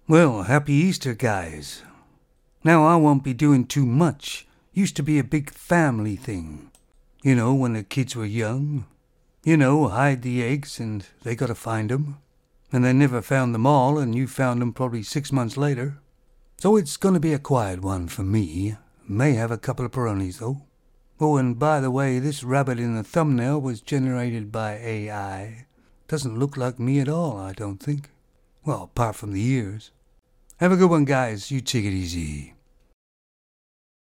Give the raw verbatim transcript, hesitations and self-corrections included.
Well, happy Easter, guys. Now I won't be doing too much. Used to be a big family thing. You know, when the kids were young. You know, hide the eggs and they gotta find 'em. And they never found them all, and you found 'em probably six months later. So it's gonna be a quiet one for me. May have a couple of Peronis, though. Oh, and by the way, this rabbit in the thumbnail was generated by A I. Doesn't look like me at all, I don't think. Well, apart from the ears. Have a good one, guys. You take it easy.